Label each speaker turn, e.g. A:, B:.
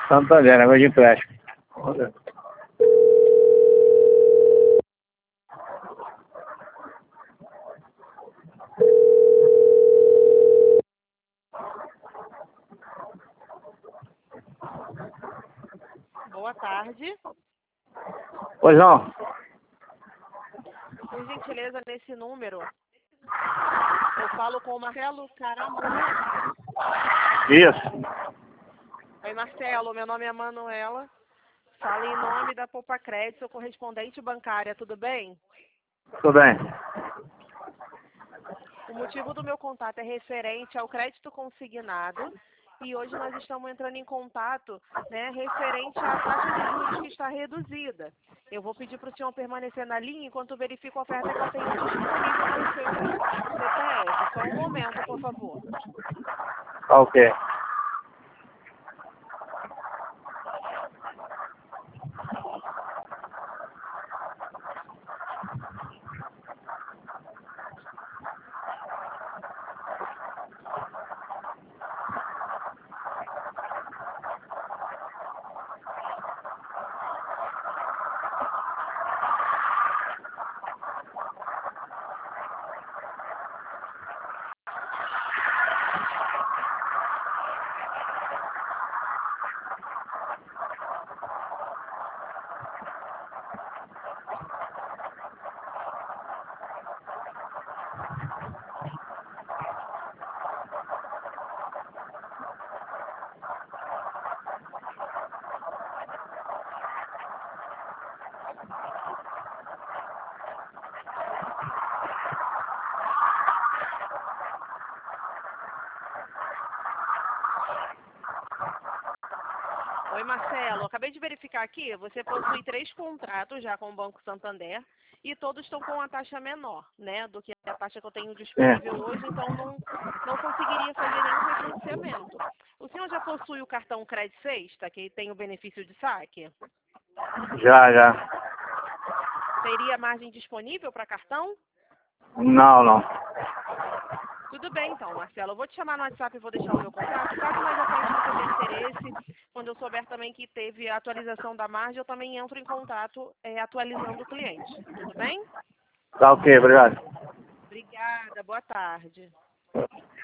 A: Santander, negócio de empréstimo.
B: Boa tarde.
A: Pois não?
B: Por gentileza, nesse número, eu falo com o Marcelo Caramulo.
A: Isso.
B: Oi, Marcelo, meu nome é Manuela. Falo em nome da Poupa Crédito, sou correspondente bancária, tudo bem?
A: Tudo bem.
B: O motivo do meu contato é referente ao crédito consignado e hoje nós estamos entrando em contato, referente à taxa de juros que está reduzida. Eu vou pedir para o senhor permanecer na linha enquanto verifico a oferta que eu tenho disponível no seu CPF. Só um momento, por favor.
A: Ok.
B: Oi, Marcelo. Acabei de verificar aqui, você possui 3 contratos já com o Banco Santander e todos estão com uma taxa menor, do que a taxa que eu tenho disponível hoje, então não conseguiria fazer nenhum refinanciamento. O senhor já possui o cartão Crédito Sexta, que tem o benefício de saque?
A: Já.
B: Teria margem disponível para cartão?
A: Não.
B: Tudo bem, então, Marcelo. Eu vou te chamar no WhatsApp e vou deixar o meu contato. Caso mais à frente você tenha interesse, quando eu souber também que teve a atualização da margem, eu também entro em contato atualizando o cliente. Tudo bem?
A: Tá ok, obrigado.
B: Obrigada. Boa tarde.